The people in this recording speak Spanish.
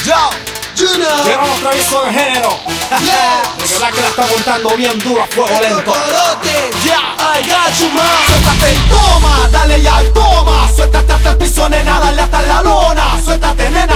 Llegamos los traviesos del género. Porque Black la está montando bien duro a fuego lento. I got you, man. Suéltate y toma, dale ya y toma. Suéltate hasta el piso, nena, dale hasta la lona. Suéltate, nena.